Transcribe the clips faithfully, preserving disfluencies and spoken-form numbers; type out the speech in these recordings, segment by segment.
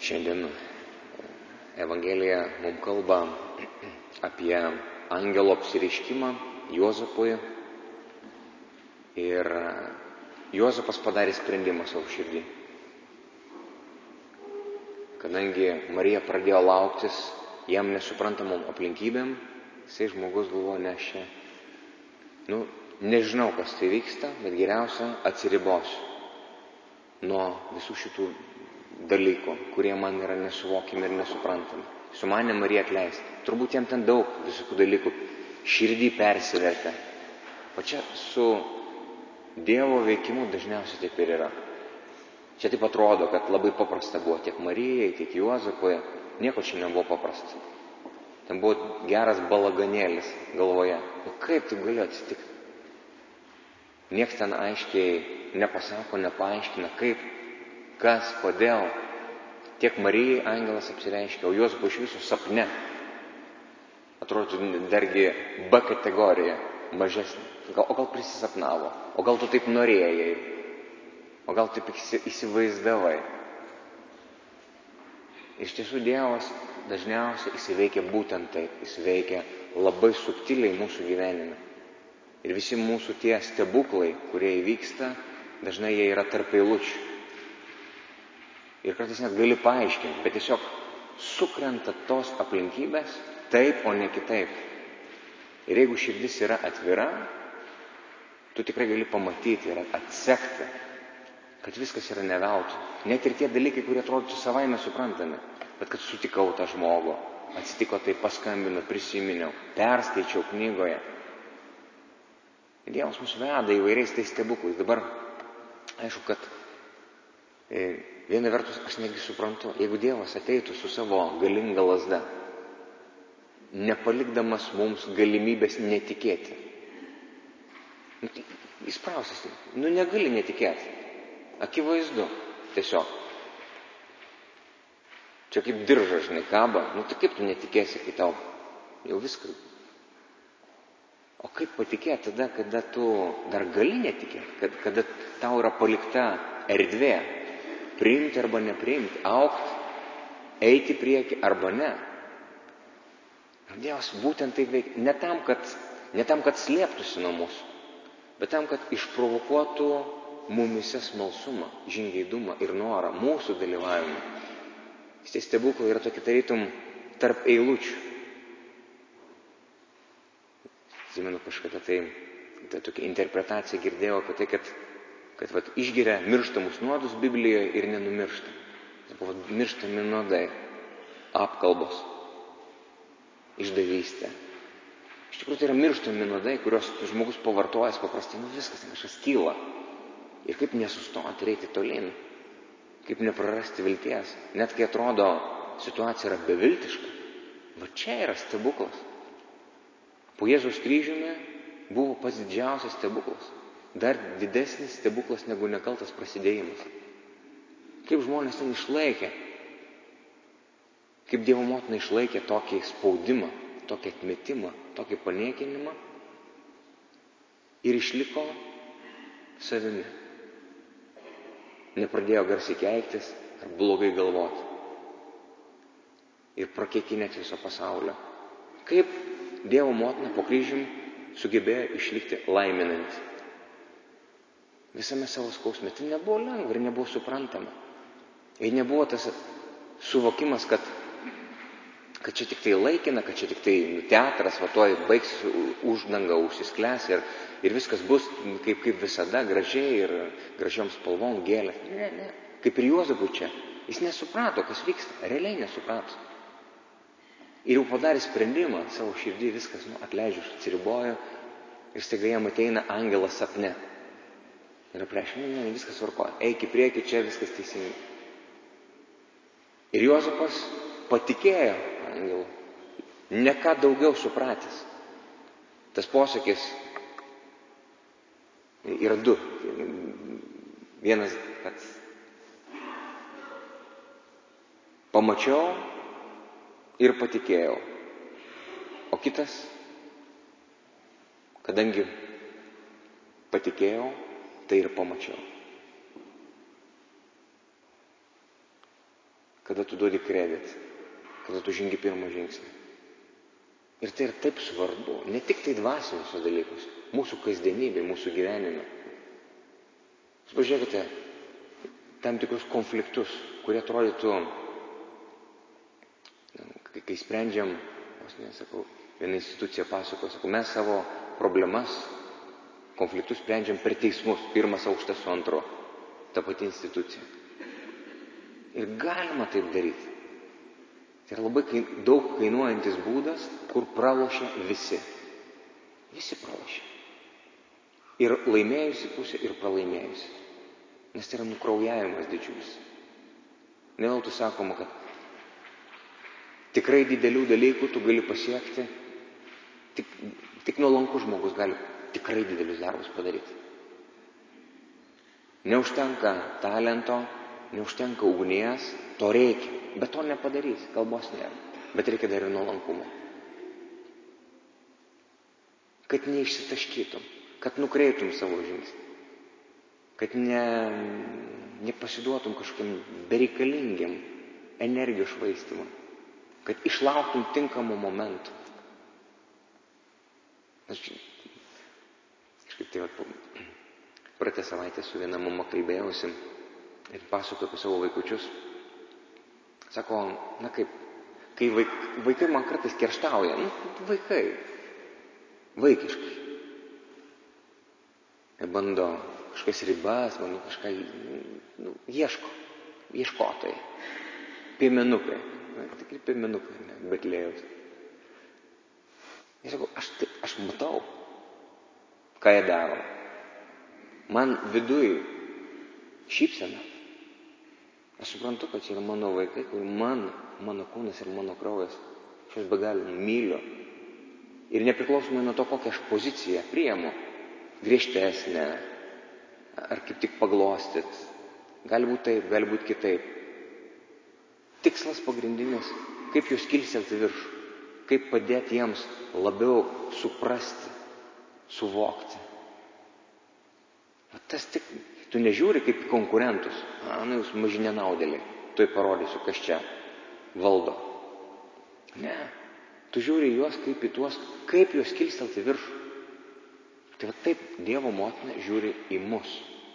Šiandien Evangelija mums kalba apie angelo apsireiškimą Juozapui. Ir Juozapas padarė sprendimą savo širdį. Kadangi Marija pradėjo lauktis jam nesuprantamom aplinkybėm, jisai žmogus galvoja, ne aš čia, nu, nežinau, kas tai vyksta, bet geriausia atsiribosiu nuo visų šitų dalykų, kurie man yra nesuvokiami ir nesuprantami. Sumanė Marija atleisti. Turbūt jam ten daug visokių dalykų širdį persivertė. O čia su Dievo veikimu dažniausiai taip ir yra. Čia taip atrodo, kad labai paprasta buvo tiek Marijai, tiek Juozapui. Nieko čia nebuvo paprasta. Ten buvo geras balaganėlis galvoje. Nu kaip tai galėjo atsitikti? Niekas ten aiškiai nepasako, nepaaiškina, kaip, kas, kodėl. Tiek Marijai angelas apsireiškia, o Juozapui iš viso sapne. Atrodo, dargi B kategorija, mažesnė. O gal prisisapnavo, o gal tu taip norėjai, o gal taip įsivaizdavai. Iš tiesų Dievas dažniausiai įsiveikia būtent taip, įsiveikia labai subtiliai mūsų gyvenime. Ir visi mūsų tie stebuklai, kurie įvyksta, dažnai jie yra tarp eilučių. Ir kartais net gali paaiškinti, bet tiesiog sukrenta tos aplinkybės taip, o ne kitaip. Ir jeigu širdis yra atvira, tu tikrai gali pamatyti ir atsekti, kad viskas yra ne veltui. Net ir tie dalykai, kurie atrodytų savaime suprantami, bet kad sutikau tą žmogų, atsitiko tai, paskambinu, prisiminiau, perskaičiau knygoje. Dievas mus veda įvairiais tais stebuklais. Dabar, aišku, kad e, viena vertus aš netgi suprantu, jeigu Dievas ateitų su savo galinga lazda, nepalikdamas mums galimybės netikėti. Nu, jis prausas, nu negali netikėti. Akivaizdu, tiesiog. Čia kaip diržas, žinai, kaba, nu tai kaip tu netikėsi, kai tau jau viskas. O kaip patikėti tada, kada tu dar gali netikėti, kad, kada tau yra palikta erdvė priimti arba nepriimti, augti, eiti į priekį arba ne. Dievas būtent taip veikia, ne tam, kad, ne tam, kad slėptųsi nuo mūsų, bet tam, kad išprovokuotų mumise smalsumą, žingeidumą ir norą, mūsų dalyvavimą. Tie stebuklai yra tokie tarytum tarp eilučių. Atsimenu kažkada tai, tai tokia interpretacija girdėjau apie tai, kad, kad vat, išgeria mirštamus nuodus Biblijoje ir nenumiršta. Tai buvo mirštami nuodai, apkalbos, išdavystė. Iš tikrųjų tai yra mirštami nuodai, kuriuos žmogus pavartojęs paprastai, nu viskas, kažkas kyla. Ir kaip nesustoti, reiti tolyn, kaip neprarasti vilties. Net kai atrodo situacija yra beviltiška, va čia yra stebuklas. Po Jėzaus kryžiumi buvo pats didžiausias stebuklas. Dar didesnis stebuklas negu nekaltas prasidėjimas. Kaip žmonės ten išlaikė, kaip Dievo motina išlaikė tokį spaudimą, tokį atmetimą, tokį paniekinimą ir išliko savimi. Nepradėjo garsiai keiktis ar blogai galvoti ir prakeikinėti viso pasaulio. Kaip Dievo motina po kryžium sugebėjo išlikti laiminanti. Visame savo skausme. Tai nebuvo lengva ir nebuvo suprantama. Ir nebuvo tas suvokimas, kad kad čia tik tai laikina, kad čia tik tai teatras, va tuoj baigsis uždanga, užsisklęs ir, ir viskas bus kaip, kaip visada gražiai ir gražiom spalvom gėlė. Ne, ne. Kaip ir Juozapui čia. Jis nesuprato, kas vyksta. Realiai nesuprato. Ir jau padarė sprendimą savo širdį, viskas, nu, atleidžiu, atsiriboju ir staiga jam ateina angelas sapne. Ir apreiškia, ne, ne, viskas tvarkoja. Eik į priekį, čia viskas teisingai. Ir Juozapas patikėjo angelu, ne ką daugiau supratęs. Tas posakis yra du. Vienas, kad pamačiau ir patikėjau. O kitas, kadangi patikėjau, tai ir pamačiau. kada tu duodi kreditą, kada tu žengi pirmą žingsnį. Ir tai yra taip svarbu, ne tik tai dvasinius dalykus, mūsų kasdienybė, mūsų gyvenime. Jūs pažiūrėkite tam tikrus konfliktus, kurie atrodytų, kai sprendžiam, aš nesakau, viena institucija pasako, sakau, mes savo problemas, konfliktus sprendžiam per teismus, pirmas aukštas su antru, ta pati institucija. Ir galima taip daryti. Tai yra labai daug kainuojantis būdas, kur pralošia visi. Visi pralošia. Ir laimėjusi pusė, ir pralaimėjusi. Nes tai yra nukraujavimas didžiulis. Ne veltui sakoma, kad tikrai didelių dalykų tu gali pasiekti, tik, tik nuolankus žmogus gali tikrai didelius darbus padaryti. Neužtenka talento, neužtenka ugnies, to reikia, bet to nepadarys, kalbos nėra, bet reikia dar ir nuolankumo. Kad neišsitaškytum, kad nukreiptum savo žingsnį, kad ne, nepasiduotum kažkokiam bereikalingam energijos švaistymui, kad išlauktum tinkamų momentų. Aš kažkaip tai vat, praeitą savaitę su viena mama kalbėjausi ir pasakoju apie savo vaikučius. Sako, na kaip, kai vaik, vaikai man kartais kerštauja, nu, vaikai, vaikiškai. Ir bando kažkas ribas, bando kažką, nu, ieško, ieškotojai, piemenukai. Na, tikri piemenukai, ne, Betlėjaus. Ir sakau, aš, tai, aš matau, ką jie daro. Man viduj šypsena. Aš suprantu, kad čia yra mano vaikai, kur man, mano kūnas ir mano kraujas, aš juos be galo myliu. Ir nepriklausomai nuo to, kokią aš poziciją priimu, griežtesnę, ar kaip tik paglostyt. Gali būti taip, gali būti kitaip. Tikslas pagrindinis, kaip juos kilstelti viršų, kaip padėti jiems labiau suprasti, suvokti. O tas tik, tu nežiūri kaip konkurentus, a, na jūs maži nenaudėliai, tuoj parodysiu, kas čia valdo. Ne, tu žiūri juos kaip į tuos, kaip juos kilstelti viršų. Tai va taip Dievo motina žiūri į mus.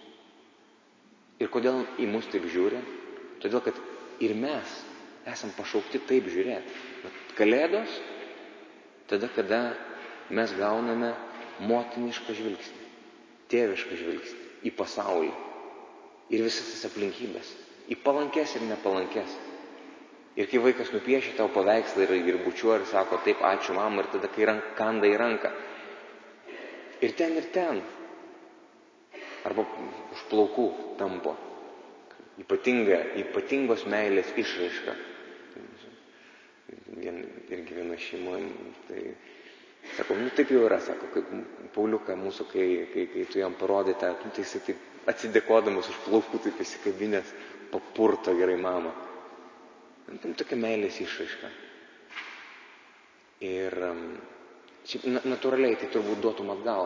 Ir kodėl į mus taip žiūri? Todėl, kad ir mes esam pašaukti taip žiūrėti. Kalėdos, tada, kada mes gauname motinišką žvilgsnį, tėvišką žvilgsnį į pasaulį ir visas tas aplinkybės, į palankės ir nepalankės. Ir kai vaikas nupiešia tau paveikslą ir, ir bučiuoja ir sako, taip, ačiū mama, ir tada, kai rank, kanda į ranką, ir ten, ir ten, arba už plaukų tampo. Ypatinga, ypatingos meilės išraiška. Vien, irgi viena šeima, tai sako, nu taip jau yra, sako, kaip Pauliuką mūsų, kai, kai, kai tu jam parodai tą, nu, tai jisai taip atsidėkodamas už plaukų, taip įsikabinės, papurto gerai mamą. Tai tokia meilės išraiška. Ir šiaip natūraliai tai turbūt duotum atgal.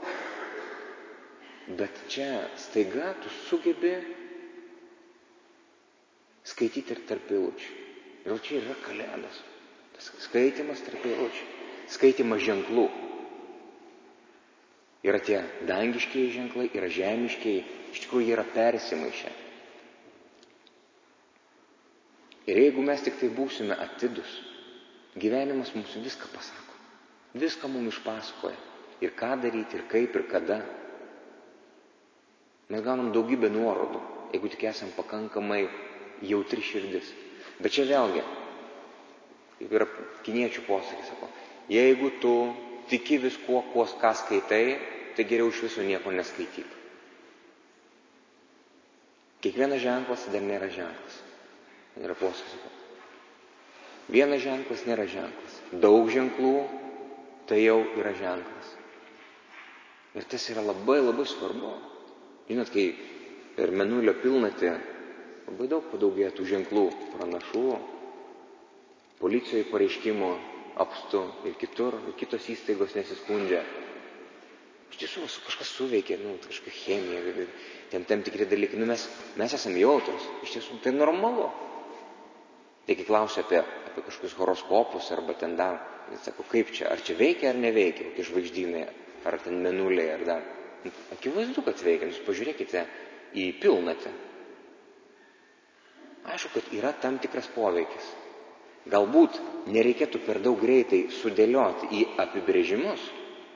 Bet čia staiga tu sugebi skaityti ir tarp eilučių. Ir čia yra kalėdos. Tas skaitimas tarp eilučių. Skaitimas ženklų. Yra tie dangiškieji ženklai, yra žemiškieji. Iš tikrųjų, jie yra persimaišę. Ir jeigu mes tik tai būsime atidus, gyvenimas mums viską pasako. Viską mums išpasakoja. Ir ką daryti, ir kaip, ir kada. Mes gaunam daugybę nuorodų, jeigu tik esam pakankamai jautri širdis. Bet čia vėlgi, kaip yra kiniečių posakis, sako, jeigu tu tiki viskuo, kuo ką skaitai, tai geriau iš viso nieko neskaityk. Kiekvienas ženklas dar nėra ženklas. Yra posakis, sako. Vienas ženklas nėra ženklas. Daug ženklų, tai jau yra ženklas. Ir tas yra labai labai svarbu. Žinot, kai per Mėnulio pilnatį labai daug padaugėja tų ženklų, pranašų, policijoje pareiškimo apstu ir kitur, ir kitos įstaigos nesiskundžia. Iš tiesų, kažkas suveikė, nu, kažkokia chemija, ten tam tikri dalykai. Nu, mes, mes esame jautrus, iš tiesų, tai normalu. Tai kai klausia apie, apie kažkokius horoskopus arba ten dar, jis sako, kaip čia, ar čia veikia ar neveikia, kokie žvaigždynai, ar ten mėnuliai, ar dar. Akivaizdu, kad veikia, jūs pažiūrėkite į pilnatį. Aišku, kad yra tam tikras poveikis. Galbūt nereikėtų per daug greitai sudėlioti į apibrėžimus,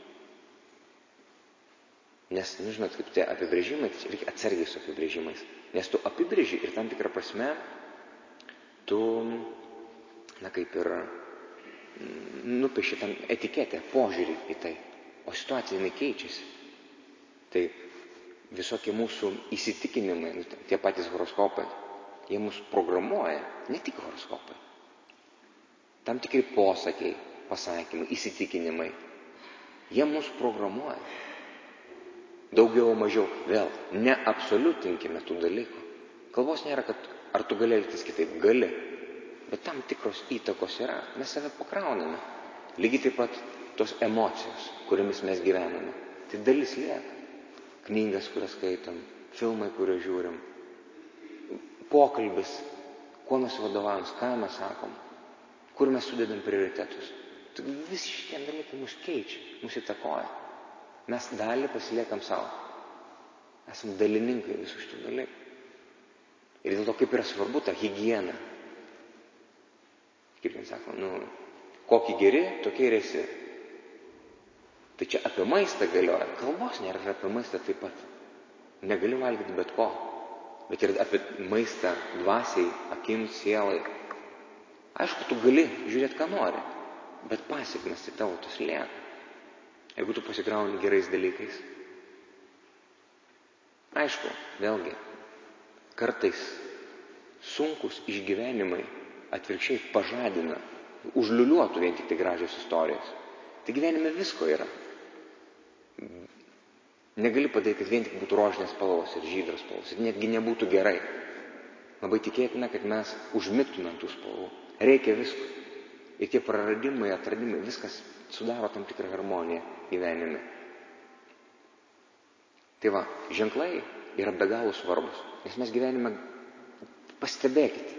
nes, nu, žinot, kaip tie apibrėžimai, tai reikia atsargiai su apibrėžimais, nes tu apibrėži ir tam tikrą prasme tu, na, kaip ir nupieši tam etiketę, požiūrį į tai, o situacija jinai keičiasi. Tai visokie mūsų įsitikinimai, nu, tie patys horoskopai, jie mus programuoja, ne tik horoskopai. Tam tikri posakiai, pasakymai, įsitikinimai, jie mus programuoja. Daugiau, mažiau, vėl, neabsoliutinkime tų dalykų. Kalbos nėra, kad ar tu gali elgtis kitaip, gali, bet tam tikros įtakos yra, mes save pakrauname. Lygiai taip pat tos emocijos, kuriamis mes gyvename, tai dalis lieka. Knygas, kurias skaitom, filmai, kuriuos žiūrim, pokalbis, kuo mes vadovavomės, ką mes sakom, kur mes sudedam prioritetus. Tai visi šitie dalykai mus keičia, mus įtakoja. Mes dalį pasiliekam savo. Esam dalininkai visų šitų dalykų. Ir dėl to kaip yra svarbu ta higiena. Kaip jis sako, nu, kokį geri, tokie ir esi. Tai čia apie maistą galioja. Kalbos nėra apie maistą taip pat. Negali valgyti bet ko. Bet ir apie maistą dvasiai, akims, sielai. Aišku, tu gali žiūrėti, ką nori. Bet pasiekmes tai tavo tas lieka. Jeigu tu pasikrauni gerais dalykais. Aišku, vėlgi, kartais sunkus išgyvenimai atvirkščiai pažadina, užliuliuotų vien tik tai gražios istorijos. Tai gyvenime visko yra. Negali padaryti, kad vien tik būtų rožinės spalvos ir žydros spalvos. Ir netgi nebūtų gerai. Labai tikėtina, kad mes užmigtume ant tų spalvų. Reikia visko. Ir tie praradimai, atradimai, viskas sudaro tam tikrą harmoniją gyvenime. Tai va, ženklai yra be galo svarbus. Nes mes gyvenime, pastebėkite,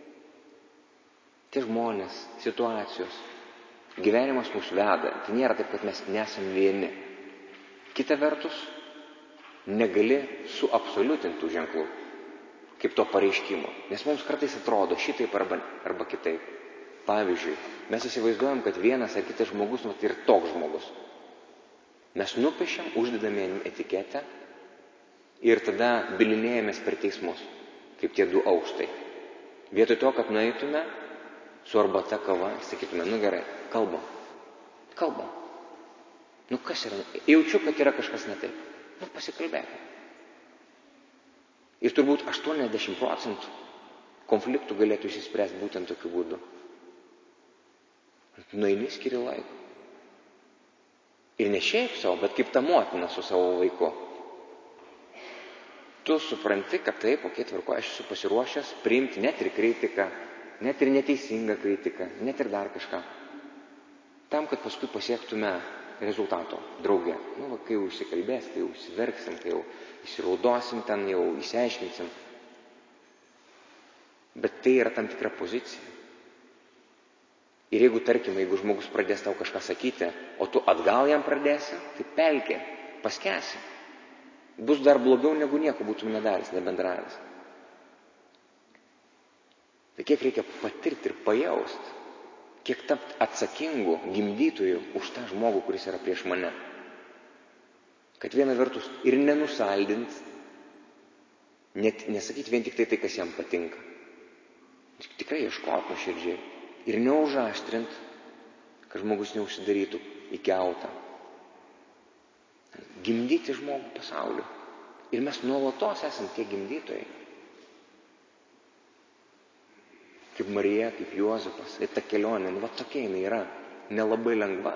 tie žmonės, situacijos, gyvenimas mus veda. Tai nėra taip, kad mes nesam vieni. Kita vertus, negali suabsoliutinti tų ženklų, kaip to pareiškimo. Nes mums kartais atrodo šitaip arba, arba kitaip. Pavyzdžiui, mes įsivaizduojam, kad vienas ar kitas žmogus, nu, tai ir toks žmogus. Mes nupešiam, uždedame etiketę ir tada bilinėjamės per teismus, kaip tie du aukštai. Vietoj to, kad nueitume su arbata kava, sakytume, nu gerai, kalbam, kalbam. Nu kas yra? Jaučiu, kad yra kažkas ne taip. Nu pasikalbėkime. Ir turbūt aštuoniasdešimt procentų konfliktų galėtų išsispręsti būtent tokiu būdu. Nueini, skiri laiko. Ir ne šiaip savo, bet kaip ta motina su savo vaiku. Tu supranti, kad taip, okei, tvarko, aš esu pasiruošęs priimti net ir kritiką, net ir neteisingą kritiką, net ir dar kažką. Tam, kad paskui pasiektume rezultato drauge. Nu, va, kai jau išsikalbės, kai jau išsiverksim, kai jau įsiraudosim, ten jau įsiaiškinsim. Bet tai yra tam tikra pozicija. Ir jeigu, tarkim, jeigu žmogus pradės tau kažką sakyti, o tu atgal jam pradėsi, tai pelkė, paskesi. Bus dar blogiau negu nieko būtum nedaręs, nebendravęs. Tai kiek reikia patirti ir pajausti, kiek tapti atsakingu gimdytoju už tą žmogų, kuris yra prieš mane. Kad viena vertus ir nenusaldint, net nesakyti vien tik tai, tai kas jam patinka. Tikrai ieškoti nuoširdžiai. Ir neužaštrint, kad žmogus neužsidarytų į kiautą. Gimdyti žmogų pasauliu. Ir mes nuolatos esam tie gimdytojai. Kaip Marija, kaip Juozapas. Ir ta kelionė, nu va tokia jinai yra, nelabai lengva.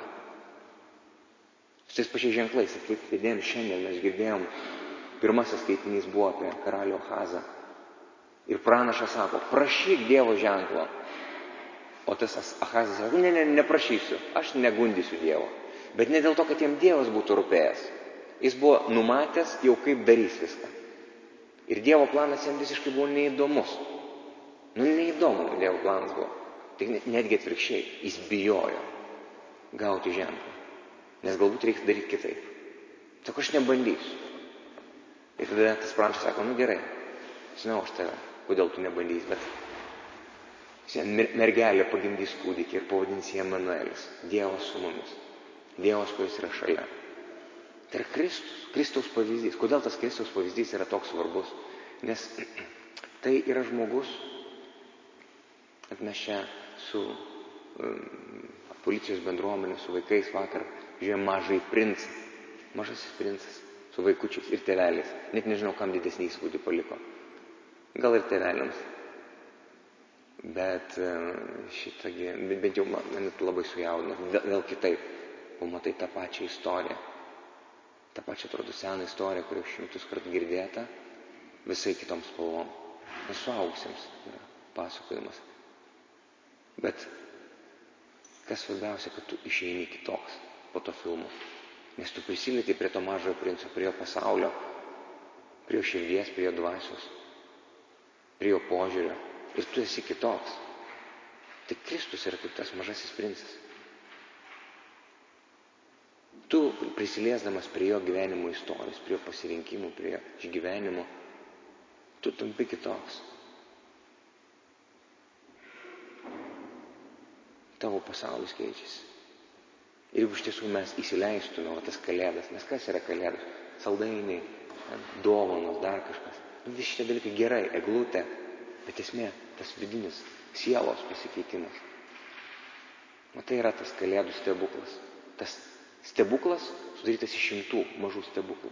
Su tais pačiais ženklais, kaip įdėjom šiandien, mes girdėjom, pirmasis skaitinys buvo apie karalių Ahazą. Ir pranašas sako, prašyk Dievo ženklo. O tas Ahazas sako, ne, ne, neprašysiu, aš negundysiu Dievo. Bet ne dėl to, kad jam Dievas būtų rūpėjęs. Jis buvo numatęs jau kaip darys viską. Ir Dievo planas jam visiškai buvo neįdomus. Nu, neįdomu Dievo planas buvo. Tik netgi atvirkščiai, jis bijojo gauti ženklą. Nes galbūt reikia daryti kitaip. Sako, aš nebandysiu. Ir tada tas pranašas sako, nu gerai, žinau aš tave, kodėl tu nebandysi, bet mergelė pagimdys kūdikį ir pavadins jį Emanuelis, Dievas su mumis, Dievas, kuris yra šalia. Tai yra Kristus, Kristaus pavyzdys. Kodėl tas Kristaus pavyzdys yra toks svarbus? Nes tai yra žmogus, kad mes čia su um, policijos bendruomenė, su vaikais vakar žiūrėjom Mažąjį princą. Mažasis princas su vaikučiais ir tėveliais. Net nežinau, kam didesnį įspūdį paliko. Gal ir tėveliams. Bet šitągi, bent jau mane labai sujaudino. Vėl kitaip. Pamatai tą pačią istoriją. Ta pačia, atrodo, seną istoriją, kurią šimtus kartų girdėta, visai kitoms spalvom. Nes suaugusiems yra pasakojimas. Bet kas svarbiausia, kad tu išeini kitoks po to filmo. Nes tu prisilieti prie to Mažojo princo, prie jo pasaulio, prie jo širdies, prie jo dvasios, prie jo požiūrio. Ir tu esi kitoks. Tai Kristus yra kaip tas Mažasis princas. Tu prisiliesdamas prie jo gyvenimo istorijos, prie jo pasirinkimų, prie jo išgyvenimo, tu tampi kitoks. Tavo pasaulis keičiasi. Ir jeigu iš tiesų mes įsileistume va, tas kalėdas, nes kas yra kalėdas? Saldainiai, dovanos, dar kažkas. Nu, visi šitie dalykai gerai, eglutė, bet esmė, tas vidinis sielos pasikeitimas. O tai yra tas kalėdų stebuklas. Tas stebuklas sudarytas iš šimtų mažų stebuklų.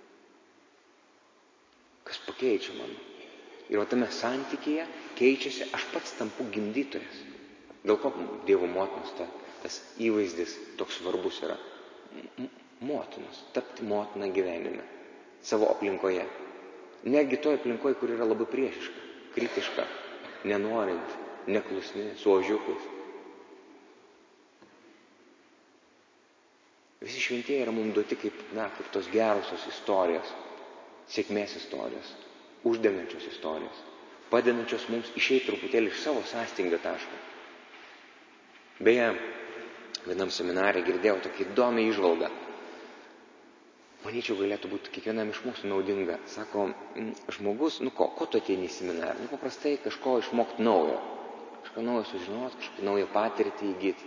Kas pakeičia mano. Ir va tame santykyje keičiasi, aš pats tampu gimdytojas. Dėl ko Dievo motinos ta, tas įvaizdis toks svarbus yra. Motinos, tapti motina gyvenime, savo aplinkoje. Netgi toje aplinkoje, kur yra labai priešiška, kritiška, nenorinti, neklusni, su ožiukais. Visi šventieji yra mums duoti kaip, na, kaip tos gerosios istorijos, sėkmės istorijos, uždegančios istorijos, padedančios mums išeiti truputėlį iš savo sąstingio taško. Beje, vienam seminarė girdėjau tokį įdomią įžvalgą. Manyčiau, galėtų būti kiekvienam iš mūsų naudinga. Sako, žmogus, nu ko, ko tu ateini į seminarą? Nu, paprastai kažko išmokti naujo. Kažką naujo sužinoti, kažką naują patirtį įgyti.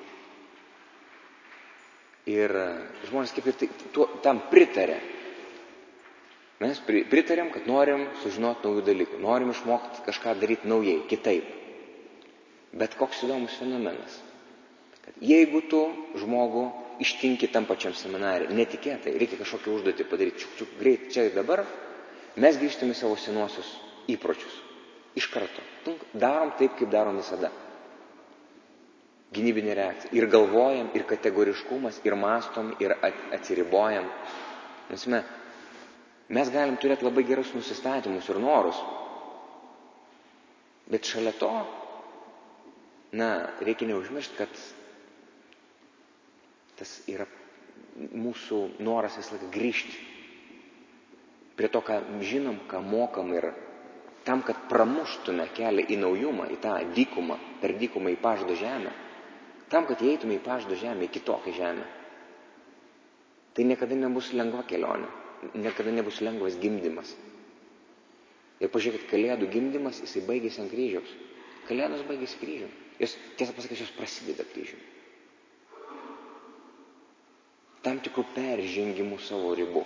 Ir žmonės kaip ir tai, tuo, tam pritarė. Mes pritarėm, kad norim sužinoti naujų dalykų. Norim išmokti kažką daryti naujai, kitaip. Bet koks įdomus fenomenas. Kad jeigu tu žmogų ištinki tam pačiam seminarį, netikėtai, reikia kažkokią užduotį padaryti, čiuk, čiuk, greit, čia ir dabar, mes grįžtame į savo senuosius įpročius. Iš karto. Darom taip, kaip darom visada. Gynybinė reakcija. Ir galvojam, ir kategoriškumas, ir mastom, ir atsiribojam. Nes mes, mes galim turėti labai gerus nusistatymus ir norus. Bet šalia to, na, reikia neužmiršti, kad tas yra mūsų noras vis laik grįžti prie to, ką žinom, ką mokam ir tam, kad pramuštume kelią į naujumą, į tą dykumą, per dykumą į pažado žemę, tam, kad įeitume į pažado žemę, į kitokią žemę. Tai niekada nebus lengva kelionė, niekada nebus lengvas gimdymas. Ir pažiūrėkit, kalėdų gimdymas, jisai baigėsi ant kryžiaus. Kalėdos baigėsi kryžium. Jos, tiesą pasakysiu, jos prasideda kryžium. Tam tikrų peržengimų savo ribų.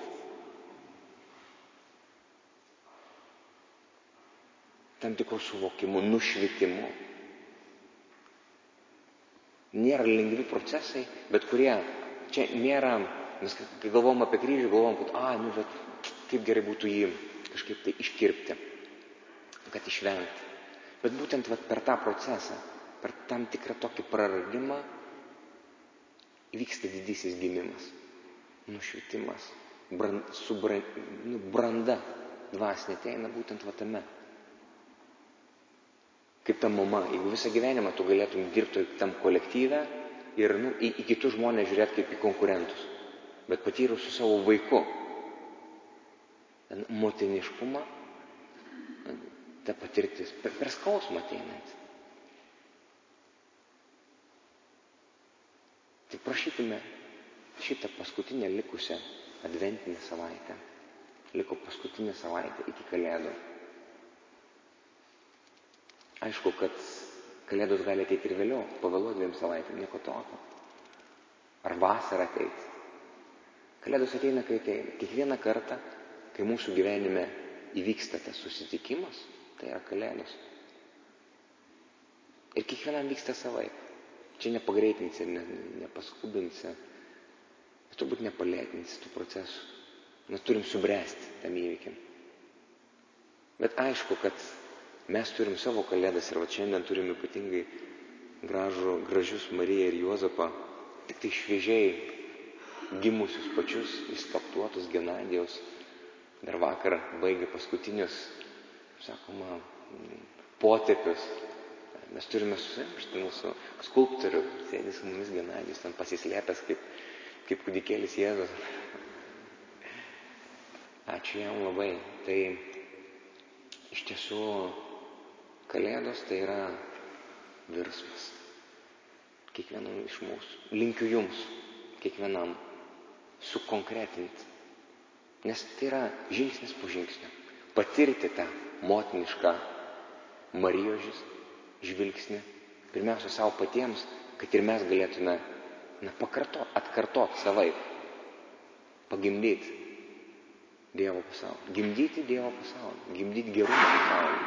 Tam tikrų suvokimų, nušvitimų. Nėra lengvi procesai, bet kurie, čia nėra, mes kai galvom apie kryžių, galvom, kad, a, nu, bet kaip gerai būtų jį kažkaip tai iškirpti, kad išvengti. Bet būtent vat, per tą procesą, per tam tikrą tokį praradimą, vyksta didysis gimimas, nušvitimas, brand, subran, nu, branda dvasinė ateina būtent va tame. Kaip ta mama, jeigu visą gyvenimą tu galėtum dirbti tam kolektyve ir nu, į, į kitus žmonės žiūrėti kaip į konkurentus, bet patyrus su savo vaiku motiniškumą, ta patirtis, per, per skausmą ateinant. Tai prašykime šitą paskutinę likusią adventinę savaitę. Liko paskutinė savaitė iki Kalėdų. Aišku, kad Kalėdos gali ateiti ir vėliau, pavėluoti dviem savaitėm, nieko tokio. Ar vasarą ateiti. Kalėdos ateina, kai ateina. Kiekvieną kartą, kai mūsų gyvenime įvyksta tas susitikimas, tai yra Kalėdos. Ir kiekvienam vyksta savaip. Čia nepagreitinsi, ne, nepaskubinsi, turbūt nepalėtinsi tų procesų. Mes turim subręsti tam įvykiam. Bet aišku, kad mes turim savo Kalėdas ir va šiandien turim ypatingai gražų, gražius Mariją ir Juozapą, tik tai šviežiai gimusius pačius, įskaptuotus Genadijaus. Dar vakar baigė paskutinius, sakoma, potėpius. Mes turime susimiršti mūsų skulptorių, sėdi su mumis Genadijus, ten pasislėpęs kaip, kaip kūdikėlis Jėzus. Ačiū jam labai. Tai iš tiesų Kalėdos tai yra virsmas. Kiekvienam iš mūsų. Linkiu jums, kiekvienam, sukonkretinti. Nes tai yra žingsnis po žingsnio. Patirti tą motinišką Marijos žvilgsnį. Pirmiausia, savo patiems, kad ir mes galėtume na, pakartot, atkartot savaip. Pagimdyti Dievo pasaulį. Gimdyti Dievo pasaulį. Gimdyti gerumą pasaulį.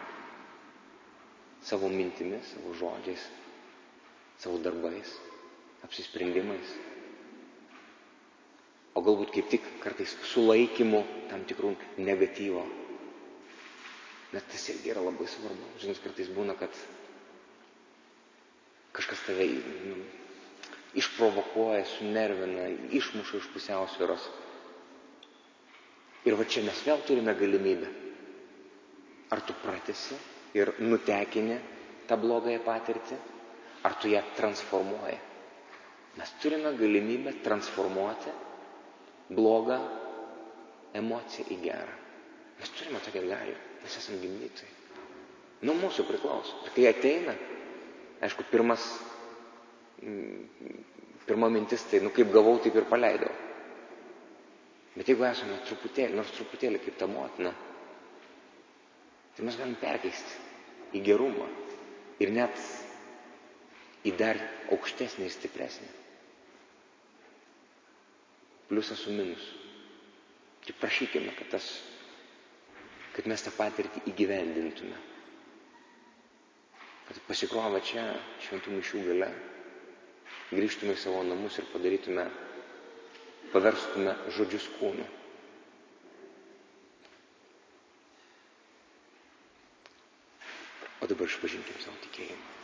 Savo mintimis, savo žodžiais, savo darbais, apsisprendimais. O galbūt kaip tik kartais sulaikymu tam tikrų negatyvo. Net tas irgi yra labai svarbu. Žinot, kartais būna, kad kažkas tave nu, išprovokuoja, sunervina, išmuša iš pusiausvyros. Ir va čia mes vėl turime galimybę. Ar tu pratęsi ir nutekini tą blogąją patirtį, ar tu ją transformuoji. Mes turime galimybę transformuoti blogą emociją į gerą. Mes turime tokią galią. Mes esame gimdytojai. Nuo mūsų priklauso. Ir kai ateina, aišku, pirmas, pirma mintis tai, nu kaip gavau, taip ir paleidau. Bet jeigu esame truputėlį, nors truputėlį kaip ta motina, tai mes galim perkeisti į gerumą ir net į dar aukštesnį ir stipresnį. Pliusas su minusu. Tai prašykime, kad tas kad mes tą patirtį įgyvendintume. Kad pasikrovę čia šventų mišių gale, grįžtume į savo namus ir padarytume, paverstume žodžius kūnu. O dabar išpažinkim savo tikėjimą.